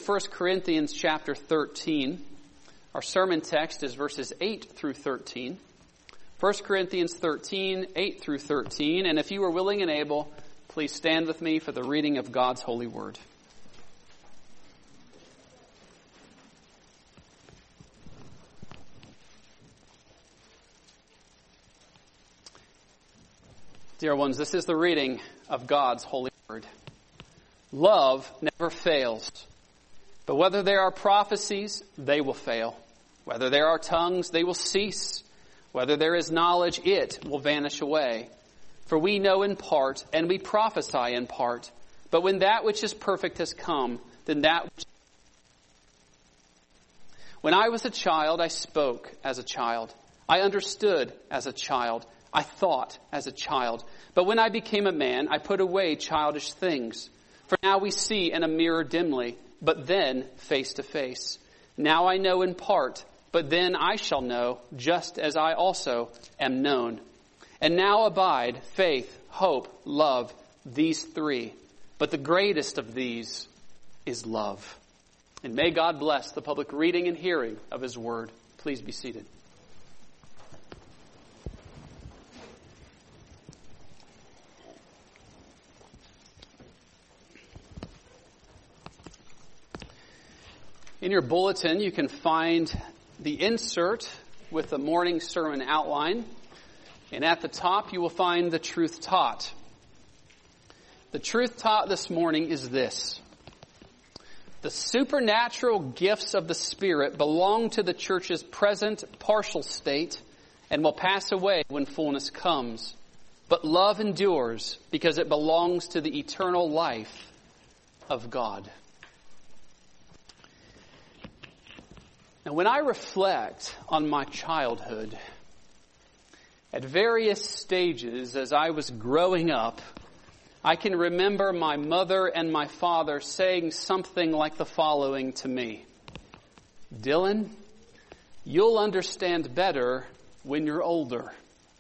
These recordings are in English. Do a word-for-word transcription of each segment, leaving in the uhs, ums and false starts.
First Corinthians chapter thirteen. Our sermon text is verses eight through thirteen. First Corinthians thirteen, eight through thirteen. And if you are willing and able, please stand with me for the reading of God's holy word. Dear ones, this is the reading of God's holy word. Love never fails. But whether there are prophecies, they will fail. Whether there are tongues, they will cease. Whether there is knowledge, it will vanish away. For we know in part, and we prophesy in part. But when that which is perfect has come, then that which... When I was a child, I spoke as a child. I understood as a child. I thought as a child. But when I became a man, I put away childish things. For now we see in a mirror dimly, but then face to face. Now I know in part, but then I shall know, just as I also am known. And now abide faith, hope, love, these three. But the greatest of these is love. And may God bless the public reading and hearing of His word. Please be seated. In your bulletin, you can find the insert with the morning sermon outline. And at the top, you will find the truth taught. The truth taught this morning is this. The supernatural gifts of the Spirit belong to the church's present partial state and will pass away when fullness comes. But love endures because it belongs to the eternal life of God. Now, when I reflect on my childhood, at various stages as I was growing up, I can remember my mother and my father saying something like the following to me. Dylan, you'll understand better when you're older.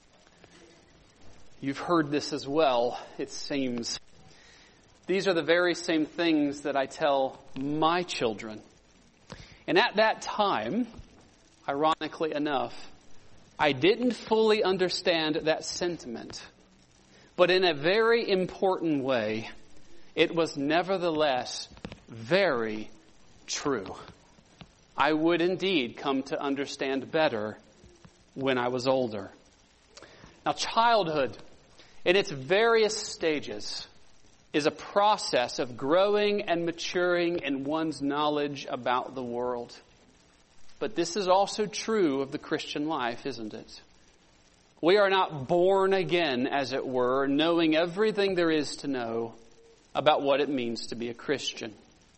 You've heard this as well, it seems. These are the very same things that I tell my children. And at that time, ironically enough, I didn't fully understand that sentiment. But in a very important way, it was nevertheless very true. I would indeed come to understand better when I was older. Now, childhood, in its various stages, is a process of growing and maturing in one's knowledge about the world. But this is also true of the Christian life, isn't it? We are not born again, as it were, knowing everything there is to know about what it means to be a Christian.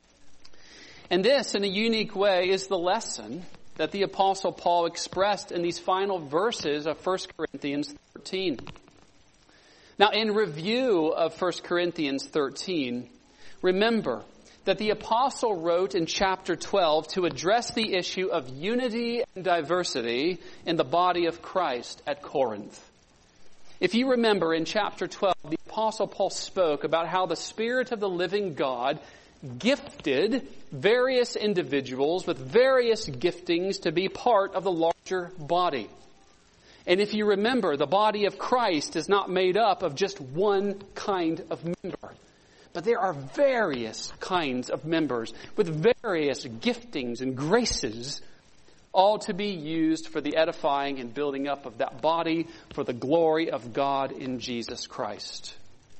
And this, in a unique way, is the lesson that the Apostle Paul expressed in these final verses of First Corinthians thirteen. Now, in review of First Corinthians thirteen, remember that the apostle wrote in chapter twelve to address the issue of unity and diversity in the body of Christ at Corinth. If you remember, in chapter twelve, the apostle Paul spoke about how the Spirit of the living God gifted various individuals with various giftings to be part of the larger body. And if you remember, the body of Christ is not made up of just one kind of member. But there are various kinds of members with various giftings and graces, all to be used for the edifying and building up of that body for the glory of God in Jesus Christ.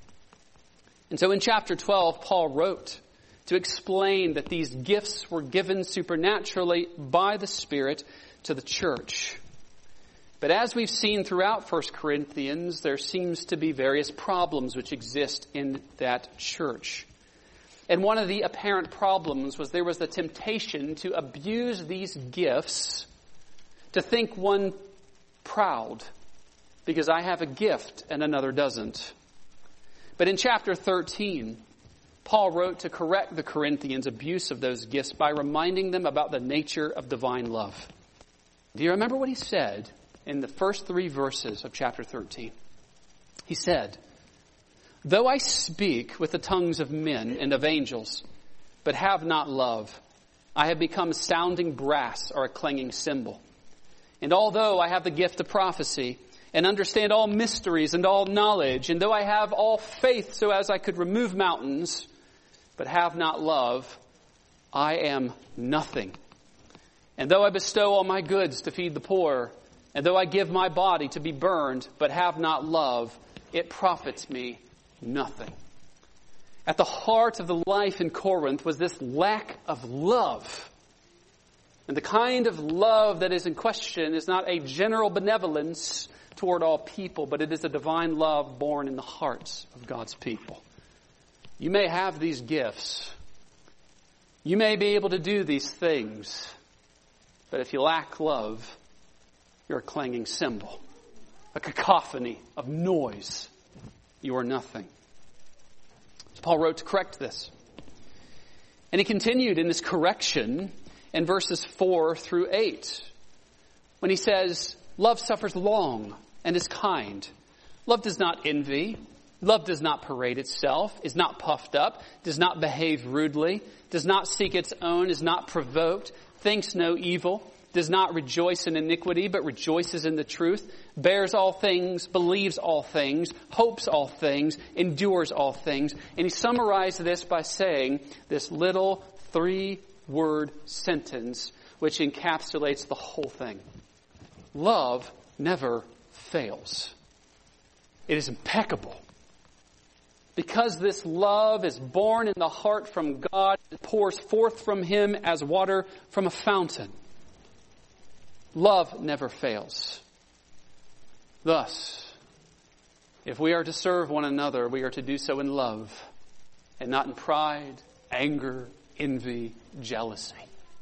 And so in chapter twelve, Paul wrote to explain that these gifts were given supernaturally by the Spirit to the church. But as we've seen throughout First Corinthians, there seems to be various problems which exist in that church. And one of the apparent problems was there was the temptation to abuse these gifts to think one proud because I have a gift and another doesn't. But in chapter thirteen, Paul wrote to correct the Corinthians' abuse of those gifts by reminding them about the nature of divine love. Do you remember what he said in the first three verses of chapter thirteen? He said, "Though I speak with the tongues of men and of angels, but have not love, I have become sounding brass or a clanging cymbal. And although I have the gift of prophecy, and understand all mysteries and all knowledge, and though I have all faith so as I could remove mountains, but have not love, I am nothing. And though I bestow all my goods to feed the poor, and though I give my body to be burned, but have not love, it profits me nothing. At the heart of the life in Corinth was this lack of love. And the kind of love that is in question is not a general benevolence toward all people, but it is a divine love born in the hearts of God's people. You may have these gifts. You may be able to do these things. But if you lack love, you're a clanging cymbal, a cacophony of noise. You are nothing. So Paul wrote to correct this. And he continued in this correction in verses four through eight, when he says, love suffers long and is kind. Love does not envy. Love does not parade itself, is not puffed up, does not behave rudely, does not seek its own, is not provoked, thinks no evil, does not rejoice in iniquity, but rejoices in the truth, bears all things, believes all things, hopes all things, endures all things. And he summarized this by saying this little three-word sentence which encapsulates the whole thing. Love never fails. It is impeccable. Because this love is born in the heart from God, it pours forth from Him as water from a fountain. Love never fails. Thus, if we are to serve one another, we are to do so in love and not in pride, anger, envy, jealousy.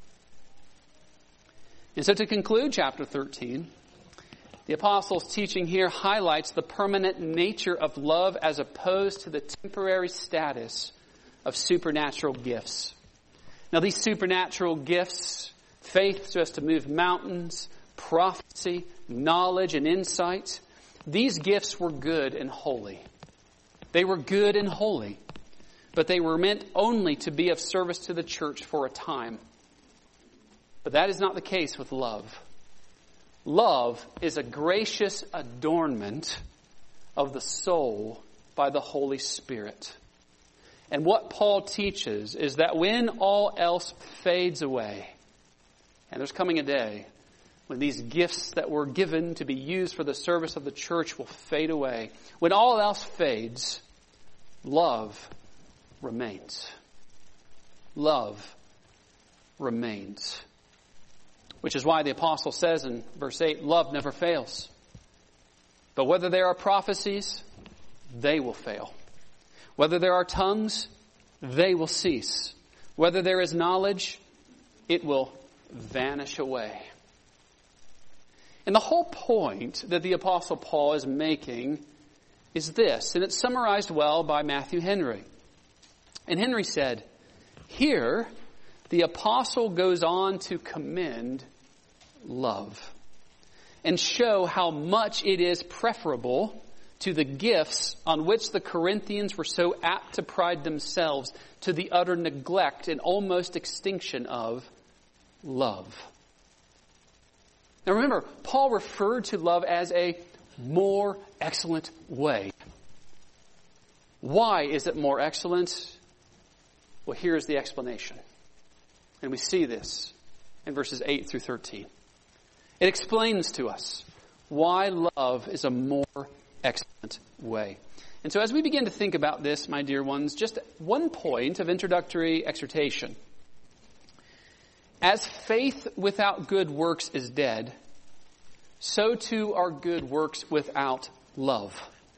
And so to conclude chapter thirteen, the apostle's teaching here highlights the permanent nature of love as opposed to the temporary status of supernatural gifts. Now these supernatural gifts, faith so as to move mountains, prophecy, knowledge, and insight, these gifts were good and holy. They were good and holy, but they were meant only to be of service to the church for a time. But that is not the case with love. Love is a gracious adornment of the soul by the Holy Spirit. And what Paul teaches is that when all else fades away, and there's coming a day when these gifts that were given to be used for the service of the church will fade away. When all else fades, love remains. Love remains. Which is why the apostle says in verse eight, love never fails. But whether there are prophecies, they will fail. Whether there are tongues, they will cease. Whether there is knowledge, it will vanish away. And the whole point that the apostle Paul is making is this, and it's summarized well by Matthew Henry. And Henry said, here, the apostle goes on to commend love and show how much it is preferable to the gifts on which the Corinthians were so apt to pride themselves, to the utter neglect and almost extinction of love. Now remember, Paul referred to love as a more excellent way. Why is it more excellent? Well, here's the explanation. And we see this in verses eight through thirteen. It explains to us why love is a more excellent way. And so as we begin to think about this, my dear ones, just one point of introductory exhortation. As faith without good works is dead, so too are good works without love.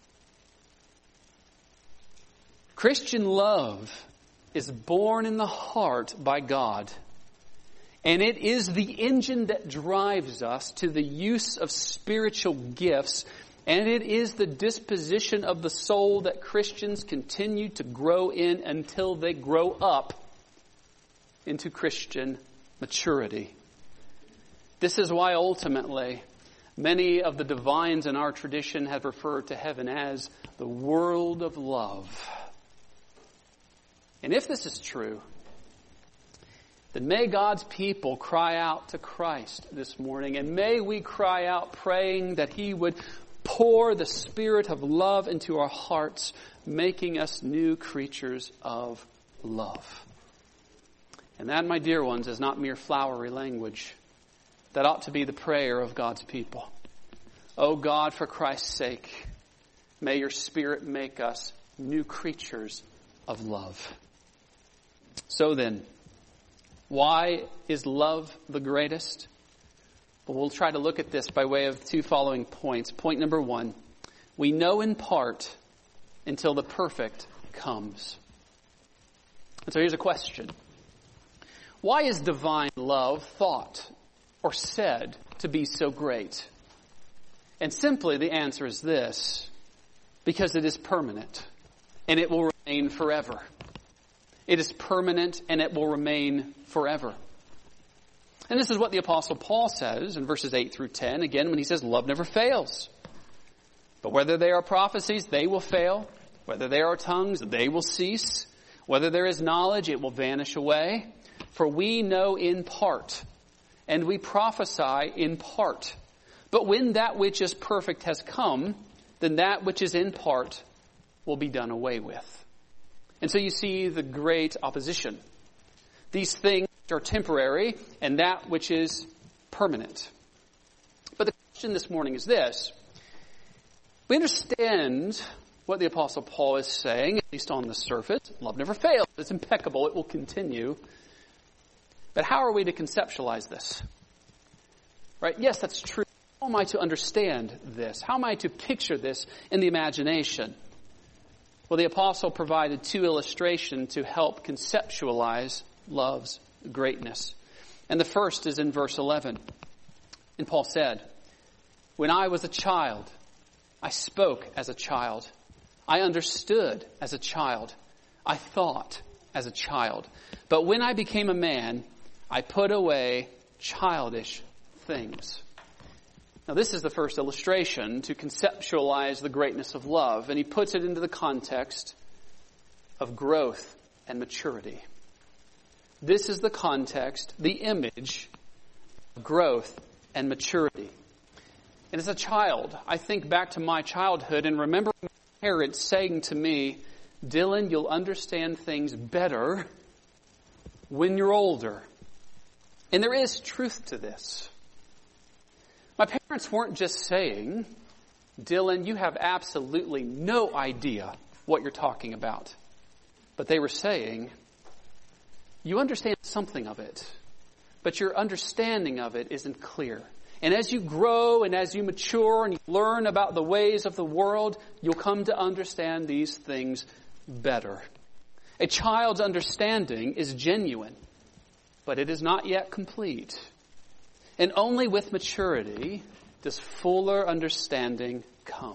Christian love is born in the heart by God. And it is the engine that drives us to the use of spiritual gifts. And it is the disposition of the soul that Christians continue to grow in until they grow up into Christian maturity. This is why ultimately many of the divines in our tradition have referred to heaven as the world of love. And if this is true, then may God's people cry out to Christ this morning, and may we cry out praying that He would pour the Spirit of love into our hearts, making us new creatures of love. And that, my dear ones, is not mere flowery language. That ought to be the prayer of God's people. Oh God, for Christ's sake, may your Spirit make us new creatures of love. So then, why is love the greatest? Well, we'll try to look at this by way of two following points. Point number one, we know in part until the perfect comes. And so here's a question. Why is divine love thought or said to be so great? And simply the answer is this: because it is permanent and it will remain forever. It is permanent and it will remain forever. And this is what the Apostle Paul says in verses eight through ten, again, when he says, love never fails. But whether they are prophecies, they will fail. Whether there are tongues, they will cease. Whether there is knowledge, it will vanish away. For we know in part, and we prophesy in part. But when that which is perfect has come, then that which is in part will be done away with. And so you see the great opposition. These things are temporary, and that which is permanent. But the question this morning is this. We understand what the Apostle Paul is saying, at least on the surface. Love never fails. It's impeccable. It will continue. But how are we to conceptualize this? Right? Yes, that's true. How am I to understand this? How am I to picture this in the imagination? Well, the apostle provided two illustrations to help conceptualize love's greatness. And the first is in verse eleven. And Paul said, when I was a child, I spoke as a child. I understood as a child. I thought as a child. But when I became a man, I put away childish things. Now, this is the first illustration to conceptualize the greatness of love, and he puts it into the context of growth and maturity. This is the context, the image of growth and maturity. And as a child, I think back to my childhood and remember my parents saying to me, Dylan, you'll understand things better when you're older. And there is truth to this. My parents weren't just saying, Dylan, you have absolutely no idea what you're talking about. But they were saying, you understand something of it, but your understanding of it isn't clear. And as you grow and as you mature and you learn about the ways of the world, you'll come to understand these things better. A child's understanding is genuine, but it is not yet complete. And only with maturity does fuller understanding come.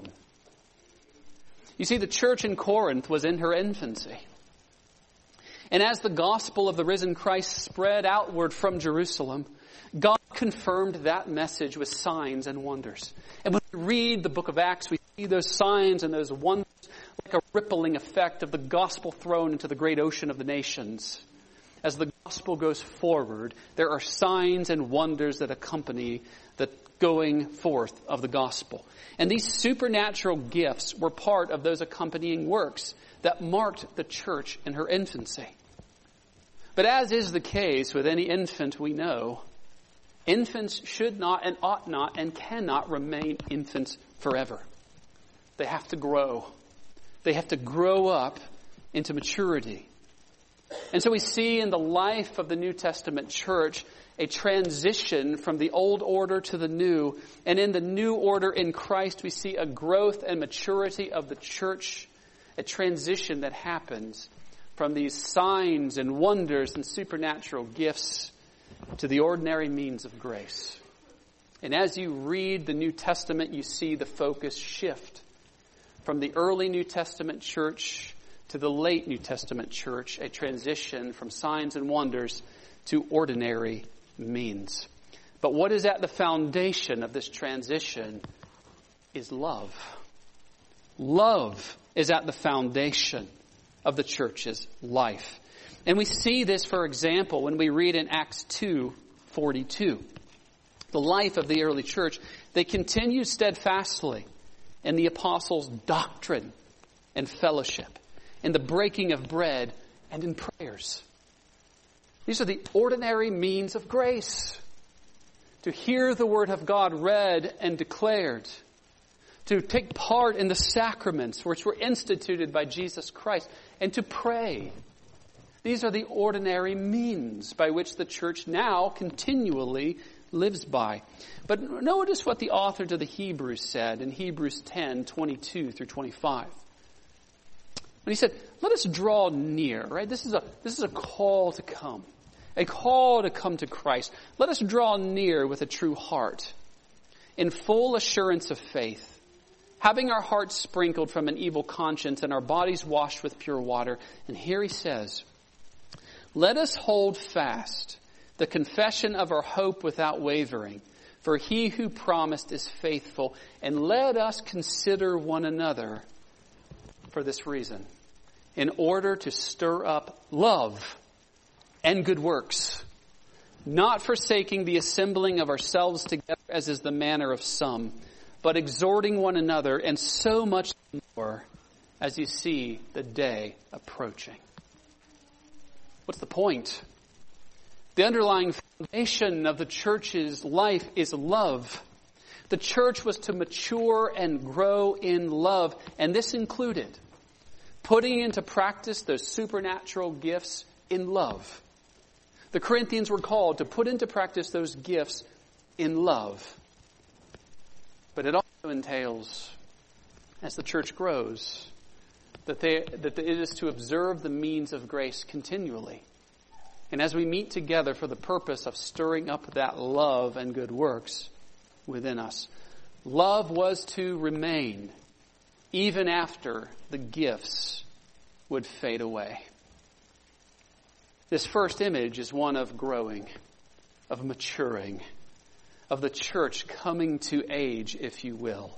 You see, the church in Corinth was in her infancy. And as the gospel of the risen Christ spread outward from Jerusalem, God confirmed that message with signs and wonders. And when we read the book of Acts, we see those signs and those wonders like a rippling effect of the gospel thrown into the great ocean of the nations. As the gospel goes forward, there are signs and wonders that accompany the going forth of the gospel. And these supernatural gifts were part of those accompanying works that marked the church in her infancy. But as is the case with any infant we know, infants should not and ought not and cannot remain infants forever. They have to grow. They have to grow up into maturity. And so we see in the life of the New Testament church a transition from the old order to the new. And in the new order in Christ, we see a growth and maturity of the church, a transition that happens from these signs and wonders and supernatural gifts to the ordinary means of grace. And as you read the New Testament, you see the focus shift from the early New Testament church to the late New Testament church, a transition from signs and wonders to ordinary means. But what is at the foundation of this transition is love. Love is at the foundation of the church's life. And we see this, for example, when we read in Acts two forty-two. The life of the early church, they continued steadfastly in the apostles' doctrine and fellowship, in the breaking of bread, and in prayers. These are the ordinary means of grace. To hear the word of God read and declared. To take part in the sacraments which were instituted by Jesus Christ. And to pray. These are the ordinary means by which the church now continually lives by. But notice what the author to the Hebrews said in Hebrews ten, twenty-two through twenty-five. When he said, let us draw near, right? This is a, this is a call to come. A call to come to Christ. Let us draw near with a true heart, in full assurance of faith, having our hearts sprinkled from an evil conscience and our bodies washed with pure water. And here he says, let us hold fast the confession of our hope without wavering, for he who promised is faithful. And let us consider one another for this reason, in order to stir up love and good works, not forsaking the assembling of ourselves together as is the manner of some, but exhorting one another, and so much more as you see the day approaching. What's the point? The underlying foundation of the church's life is love. The church was to mature and grow in love, and this included putting into practice those supernatural gifts in love. The Corinthians were called to put into practice those gifts in love. But it also entails, as the church grows, that, they, that it is to observe the means of grace continually. And as we meet together for the purpose of stirring up that love and good works within us, love was to remain even after the gifts would fade away. This first image is one of growing, of maturing, of the church coming to age, if you will.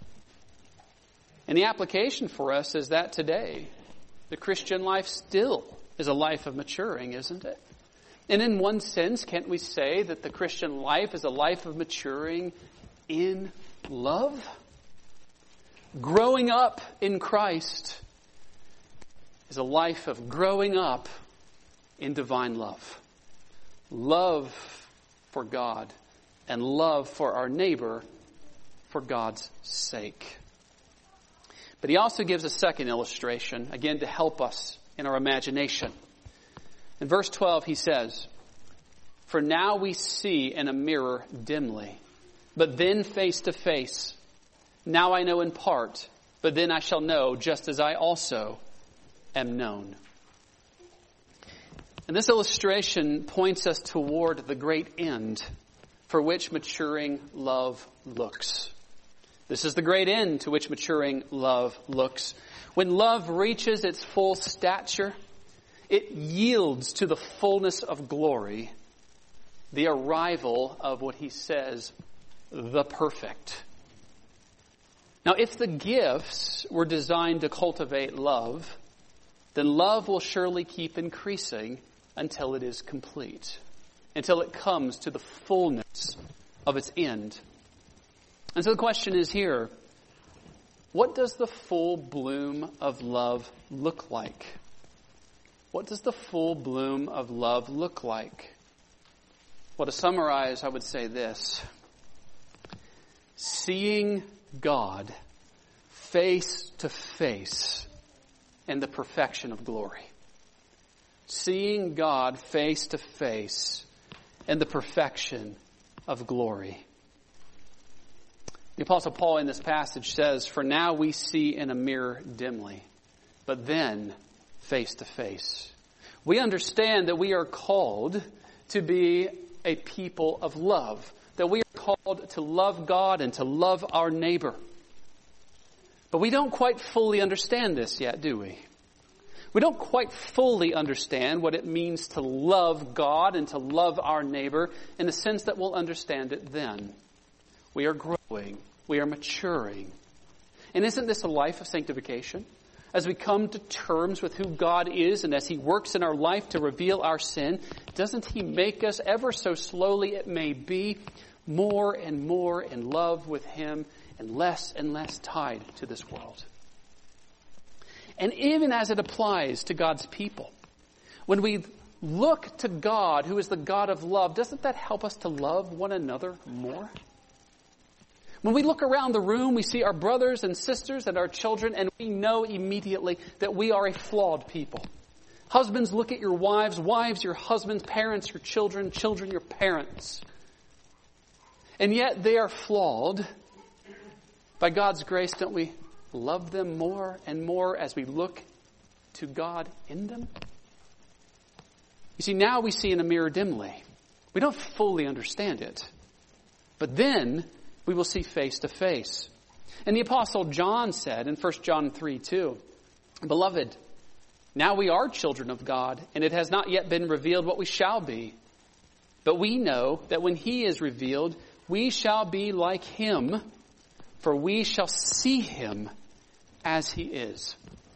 And the application for us is that today, the Christian life still is a life of maturing, isn't it? And in one sense, can't we say that the Christian life is a life of maturing in love? Growing up in Christ is a life of growing up in divine love. Love for God and love for our neighbor for God's sake. But he also gives a second illustration, again to help us in our imagination. In verse twelve he says, for now we see in a mirror dimly, but then face to face. Now I know in part, but then I shall know just as I also am known. And this illustration points us toward the great end for which maturing love looks. This is the great end to which maturing love looks. When love reaches its full stature, it yields to the fullness of glory, the arrival of what he says, the perfect. Now, if the gifts were designed to cultivate love, then love will surely keep increasing until it is complete, until it comes to the fullness of its end. And so the question is here, what does the full bloom of love look like? What does the full bloom of love look like? Well, to summarize, I would say this. Seeing God face to face in the perfection of glory. Seeing God face to face in the perfection of glory. The Apostle Paul in this passage says, for now we see in a mirror dimly, but then face to face. We understand that we are called to be a people of love, that we are called to love God and to love our neighbor. But we don't quite fully understand this yet, do we? We don't quite fully understand what it means to love God and to love our neighbor in the sense that we'll understand it then. We are growing. We are maturing. And isn't this a life of sanctification? as we come to terms with who God is and as He works in our life to reveal our sin, doesn't He make us, ever so slowly it may be, more and more in love with Him and less and less tied to this world? And even as it applies to God's people, when we look to God, who is the God of love, doesn't that help us to love one another more? When we look around the room, we see our brothers and sisters and our children, and we know immediately that we are a flawed people. Husbands, look at your wives. Wives, your husbands. Parents, your children. Children, your parents. And yet they are flawed. By God's grace, don't we love them more and more as we look to God in them? You see, now we see in a mirror dimly. We don't fully understand it. But then we will see face to face. And the Apostle John said in First John three two, "Beloved, now we are children of God, and it has not yet been revealed what we shall be. But we know that when He is revealed, we shall be like Him, for we shall see Him as He is."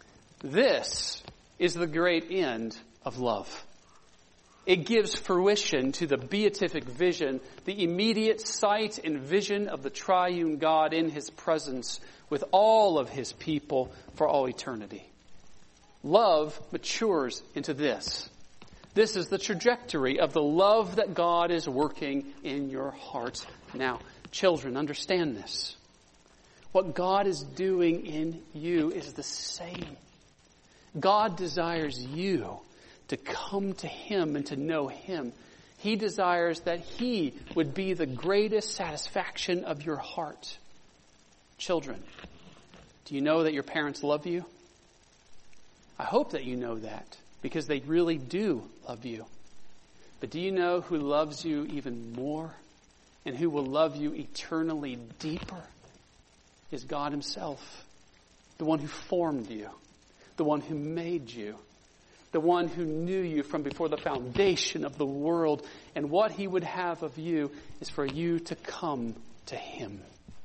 This is the great end of love. It gives fruition to the beatific vision, the immediate sight and vision of the triune God in His presence with all of His people for all eternity. Love matures into this. This is the trajectory of the love that God is working in your heart. Now, children, understand this. What God is doing in you is the same. God desires you to come to Him and to know Him. He desires that He would be the greatest satisfaction of your heart. Children, do you know that your parents love you? I hope that you know that, because they really do love you. But do you know who loves you even more and who will love you eternally deeper? Is God Himself, the one who formed you, the one who made you, the one who knew you from before the foundation of the world. And what He would have of you is for you to come to Him.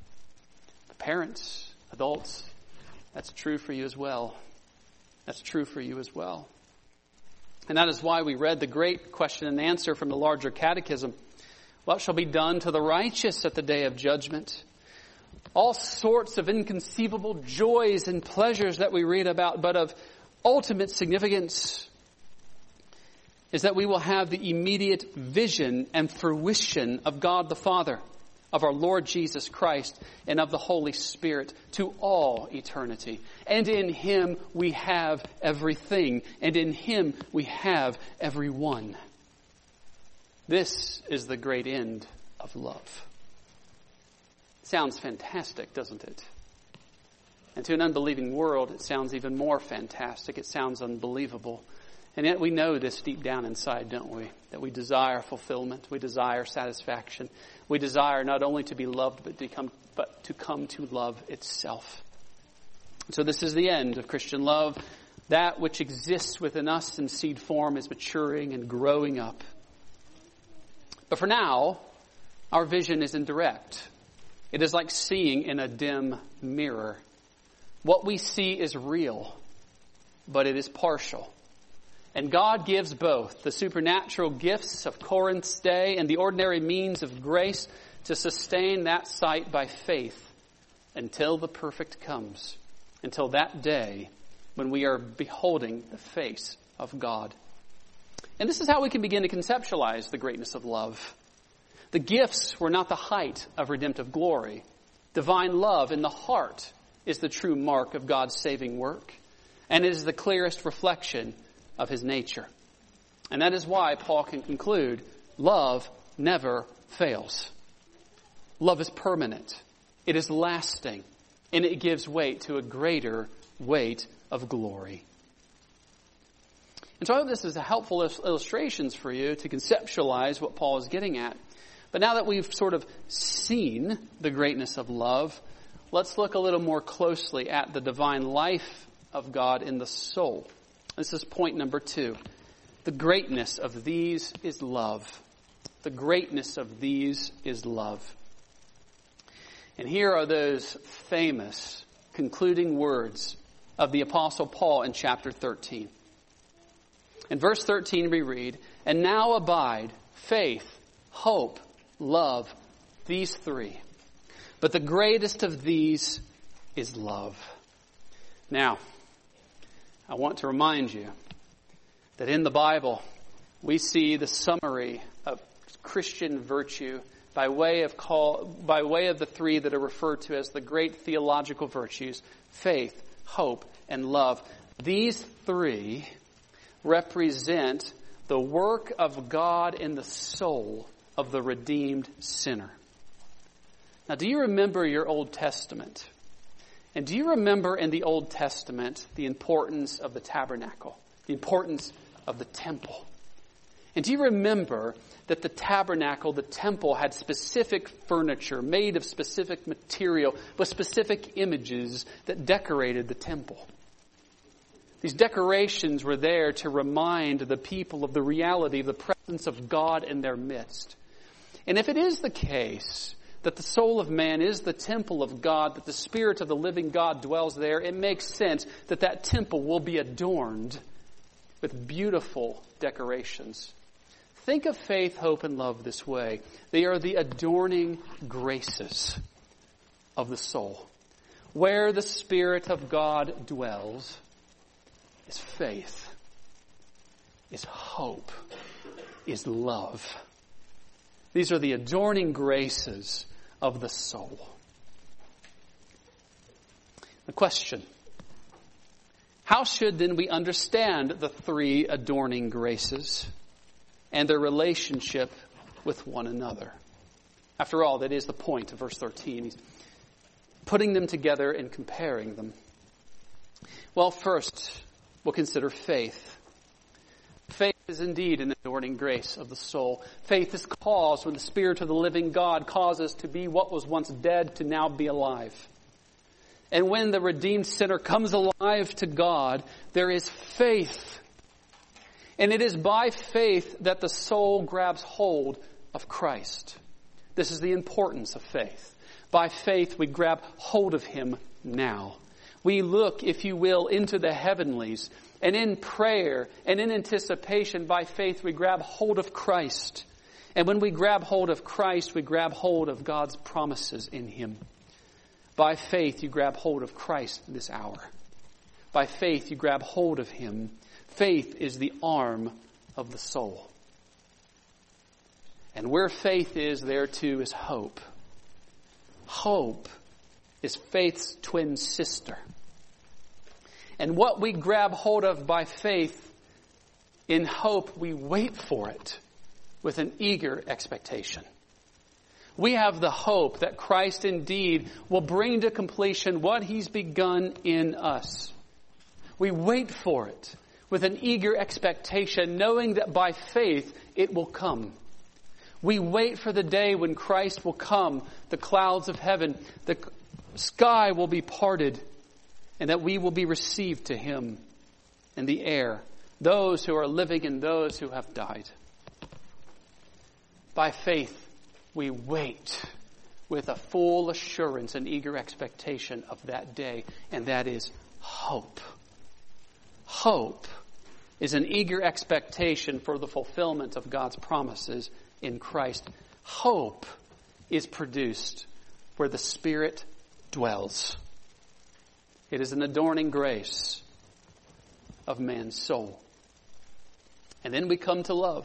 Parents, adults, that's true for you as well. That's true for you as well. And that is why we read the great question and answer from the larger catechism. What shall be done to the righteous at the day of judgment? All sorts of inconceivable joys and pleasures that we read about, but of ultimate significance is that we will have the immediate vision and fruition of God the Father, of our Lord Jesus Christ, and of the Holy Spirit to all eternity. And in Him we have everything, and in Him we have everyone. This is the great end of love. Sounds fantastic, doesn't it? And to an unbelieving world, it sounds even more fantastic. It sounds unbelievable. And yet we know this deep down inside, don't we? That we desire fulfillment. We desire satisfaction. We desire not only to be loved, but to come, but to come to love itself. So this is the end of Christian love. That which exists within us in seed form is maturing and growing up. But for now, our vision is indirect. It is like seeing in a dim mirror. What we see is real, but it is partial. And God gives both the supernatural gifts of Corinth's day and the ordinary means of grace to sustain that sight by faith until the perfect comes, until that day when we are beholding the face of God. And this is how we can begin to conceptualize the greatness of love. The gifts were not the height of redemptive glory. Divine love in the heart is the true mark of God's saving work, and it is the clearest reflection of His nature. And that is why Paul can conclude, love never fails. Love is permanent. It is lasting, and it gives weight to a greater weight of glory. And so I hope this is a helpful illustrations for you to conceptualize what Paul is getting at. But now that we've sort of seen the greatness of love, let's look a little more closely at the divine life of God in the soul. This is point number two. The greatness of these is love. The greatness of these is love. And here are those famous concluding words of the Apostle Paul in chapter thirteen. In verse thirteen we read, "And now abide faith, hope, love, these three. But the greatest of these is love." Now, I want to remind you that in the Bible, we see the summary of Christian virtue by way of call, by way of the three that are referred to as the great theological virtues: faith, hope, and love. These three represent the work of God in the soul of the redeemed sinner. Now, do you remember your Old Testament? And do you remember in the Old Testament the importance of the tabernacle, the importance of the temple? And do you remember that the tabernacle, the temple, had specific furniture made of specific material with specific images that decorated the temple? These decorations were there to remind the people of the reality of the presence of God in their midst. And if it is the case that the soul of man is the temple of God, that the Spirit of the living God dwells there, it makes sense that that temple will be adorned with beautiful decorations. Think of faith, hope, and love this way. They are the adorning graces of the soul. Where the Spirit of God dwells is faith, is hope, is love. These are the adorning graces of the soul. The question: how should then we understand the three adorning graces and their relationship with one another? After all, that is the point of verse thirteen. He's putting them together and comparing them. Well, first, we'll consider faith. Faith is indeed an adorning grace of the soul. Faith is caused when the Spirit of the living God causes to be what was once dead to now be alive. And when the redeemed sinner comes alive to God, there is faith. And it is by faith that the soul grabs hold of Christ. This is the importance of faith. By faith, we grab hold of Him now. We look, if you will, into the heavenlies. And in prayer and in anticipation, by faith, we grab hold of Christ. And when we grab hold of Christ, we grab hold of God's promises in Him. By faith, you grab hold of Christ this hour. By faith, you grab hold of Him. Faith is the arm of the soul. And where faith is, there too is hope. Hope is faith's twin sister. And what we grab hold of by faith, in hope, we wait for it with an eager expectation. We have the hope that Christ indeed will bring to completion what He's begun in us. We wait for it with an eager expectation, knowing that by faith it will come. We wait for the day when Christ will come, the clouds of heaven, the sky will be parted, and that we will be received to Him in the air, those who are living and those who have died. By faith, we wait with a full assurance and eager expectation of that day, and that is hope. Hope is an eager expectation for the fulfillment of God's promises in Christ. Hope is produced where the Spirit dwells. It is an adorning grace of man's soul. And then we come to love.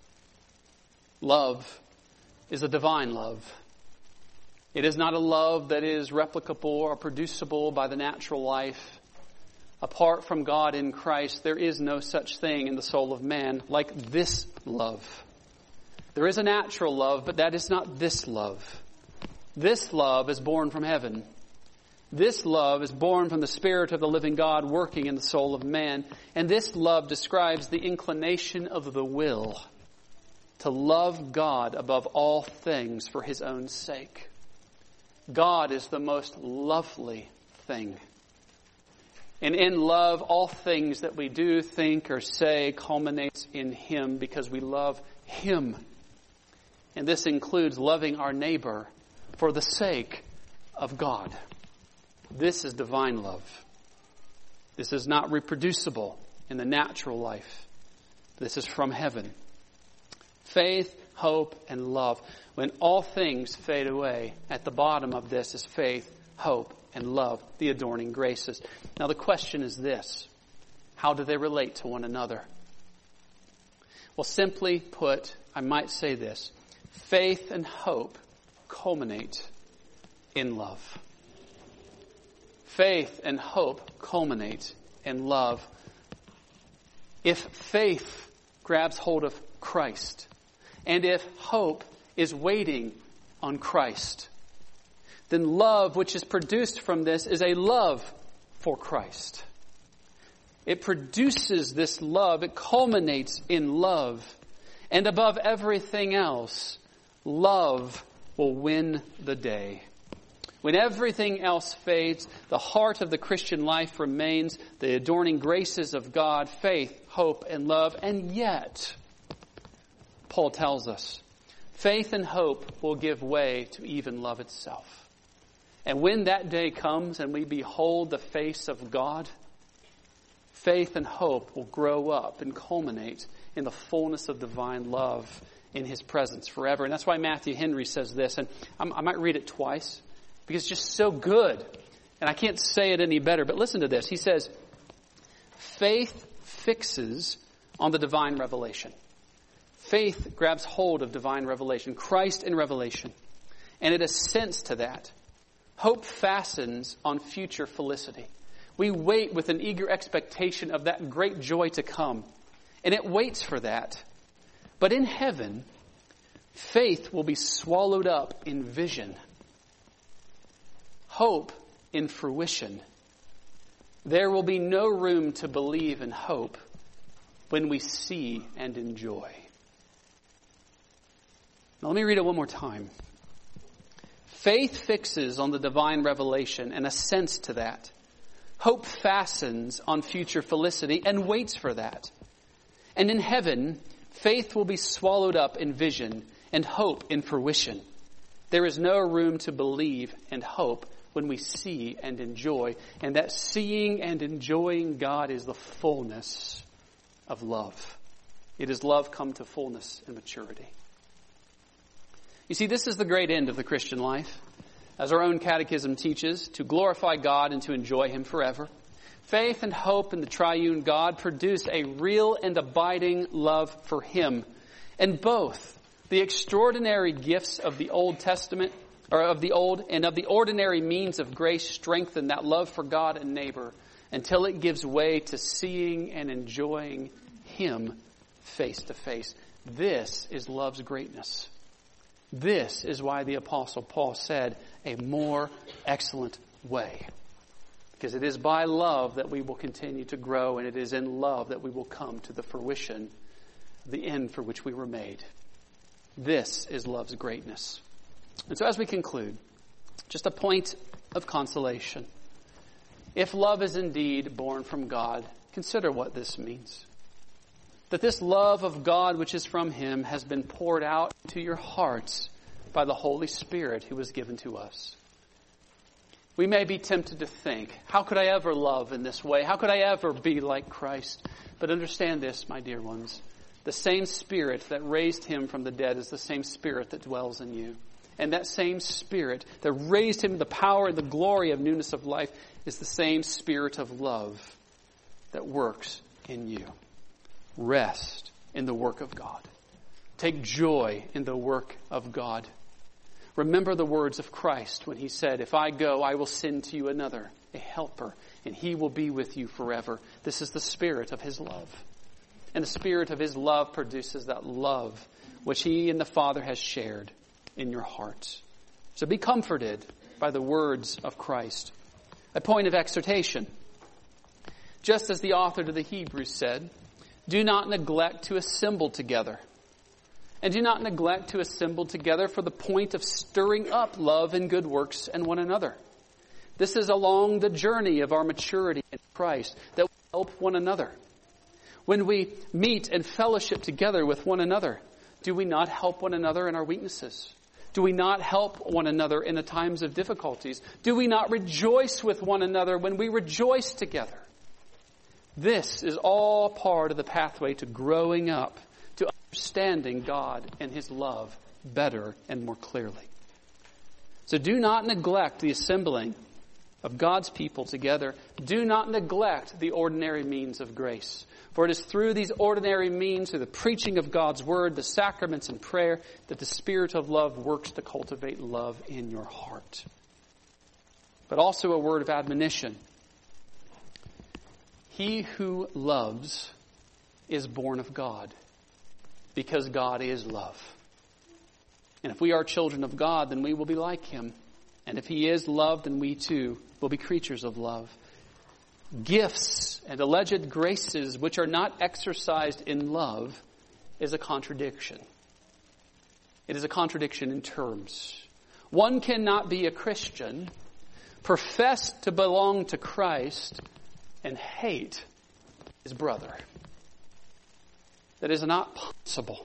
Love is a divine love. It is not a love that is replicable or producible by the natural life. Apart from God in Christ, there is no such thing in the soul of man like this love. There is a natural love, but that is not this love. This love is born from heaven. This love is born from the Spirit of the living God working in the soul of man. And this love describes the inclination of the will to love God above all things for His own sake. God is the most lovely thing. And in love, all things that we do, think, or say culminates in Him because we love Him. And this includes loving our neighbor for the sake of God. This is divine love. This is not reproducible in the natural life. This is from heaven. Faith, hope, and love. When all things fade away, at the bottom of this is faith, hope, and love, the adorning graces. Now the question is this: how do they relate to one another? Well, simply put, I might say this: faith and hope culminate in love. Faith and hope culminate in love. If faith grabs hold of Christ, and if hope is waiting on Christ, then love, which is produced from this, is a love for Christ. It produces this love. It culminates in love. And above everything else, love will win the day. When everything else fades, the heart of the Christian life remains the adorning graces of God, faith, hope, and love. And yet, Paul tells us, faith and hope will give way to even love itself. And when that day comes and we behold the face of God, faith and hope will grow up and culminate in the fullness of divine love in His presence forever. And that's why Matthew Henry says this, and I might read it twice, because it's just so good. And I can't say it any better, but listen to this. He says, faith fixes on the divine revelation. Faith grabs hold of divine revelation, Christ in revelation, and it assents to that. Hope fastens on future felicity. We wait with an eager expectation of that great joy to come, and it waits for that. But in heaven, faith will be swallowed up in vision. Hope in fruition. There will be no room to believe and hope when we see and enjoy. Now let me read it one more time. Faith fixes on the divine revelation and assents to that. Hope fastens on future felicity and waits for that. And in heaven, faith will be swallowed up in vision and hope in fruition. There is no room to believe and hope when we see and enjoy. And that seeing and enjoying God is the fullness of love. It is love come to fullness and maturity. You see, this is the great end of the Christian life. As our own catechism teaches, to glorify God and to enjoy Him forever. Faith and hope in the triune God produce a real and abiding love for Him. And both the extraordinary gifts of the Old Testament, or of the Old, and of the ordinary means of grace strengthen that love for God and neighbor until it gives way to seeing and enjoying Him face to face. This is love's greatness. This is why the Apostle Paul said, a more excellent way. Because it is by love that we will continue to grow, and it is in love that we will come to the fruition of the end for which we were made. This is love's greatness. And so as we conclude, just a point of consolation. If love is indeed born from God, consider what this means. That this love of God which is from Him has been poured out into your hearts by the Holy Spirit who was given to us. We may be tempted to think, how could I ever love in this way? How could I ever be like Christ? But understand this, my dear ones. The same Spirit that raised Him from the dead is the same Spirit that dwells in you. And that same Spirit that raised Him in the power and the glory of newness of life is the same Spirit of love that works in you. Rest in the work of God. Take joy in the work of God. Remember the words of Christ when He said, if I go, I will send to you another, a helper, and He will be with you forever. This is the Spirit of His love. And the Spirit of His love produces that love which He and the Father has shared in your hearts. So be comforted by the words of Christ. A point of exhortation. Just as the author to the Hebrews said, do not neglect to assemble together. And do not neglect to assemble together for the point of stirring up love and good works in one another. This is along the journey of our maturity in Christ that we help one another. When we meet and fellowship together with one another, do we not help one another in our weaknesses? Do we not help one another in the times of difficulties? Do we not rejoice with one another when we rejoice together? This is all part of the pathway to growing up, to understanding God and His love better and more clearly. So do not neglect the assembling of God's people together. Do not neglect the ordinary means of grace. For it is through these ordinary means, through the preaching of God's Word, the sacraments and prayer, that the Spirit of love works to cultivate love in your heart. But also a word of admonition. He who loves is born of God, because God is love. And if we are children of God, then we will be like Him. And if He is love, then we too will be creatures of love. Gifts and alleged graces which are not exercised in love is a contradiction. It is a contradiction in terms. One cannot be a Christian, profess to belong to Christ, and hate his brother. That is not possible.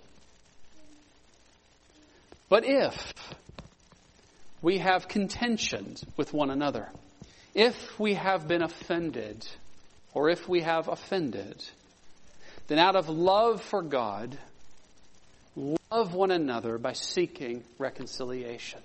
But if we have contentions with one another, if we have been offended, or if we have offended, then out of love for God, love one another by seeking reconciliation.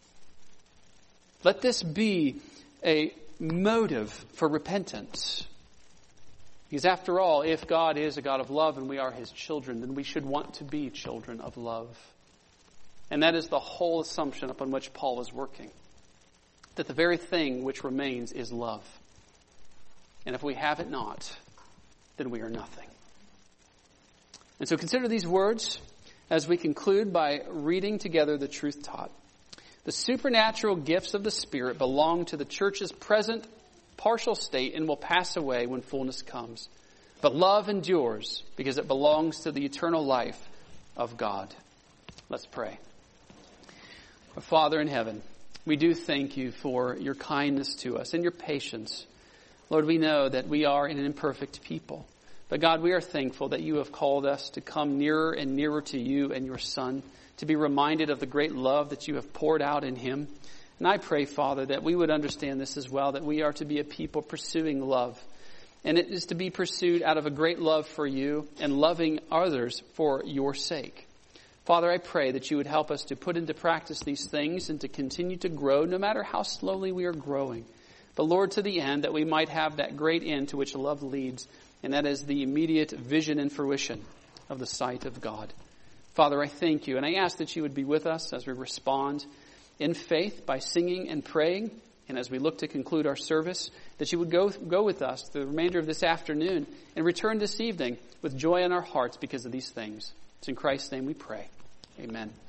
Let this be a motive for repentance. Because after all, if God is a God of love and we are His children, then we should want to be children of love. And that is the whole assumption upon which Paul is working. That the very thing which remains is love. And if we have it not, then we are nothing. And so consider these words as we conclude by reading together the truth taught. The supernatural gifts of the Spirit belong to the church's present partial state and will pass away when fullness comes. But love endures because it belongs to the eternal life of God. Let's pray. Our Father in heaven, we do thank You for Your kindness to us and Your patience. Lord, we know that we are an imperfect people. But God, we are thankful that You have called us to come nearer and nearer to You and Your Son, to be reminded of the great love that You have poured out in Him. And I pray, Father, that we would understand this as well, that we are to be a people pursuing love. And it is to be pursued out of a great love for You and loving others for Your sake. Father, I pray that You would help us to put into practice these things and to continue to grow no matter how slowly we are growing. But Lord, to the end, that we might have that great end to which love leads, and that is the immediate vision and fruition of the sight of God. Father, I thank You, and I ask that You would be with us as we respond in faith by singing and praying, and as we look to conclude our service, that You would go, go with us the remainder of this afternoon and return this evening with joy in our hearts because of these things. It's in Christ's name we pray. Amen.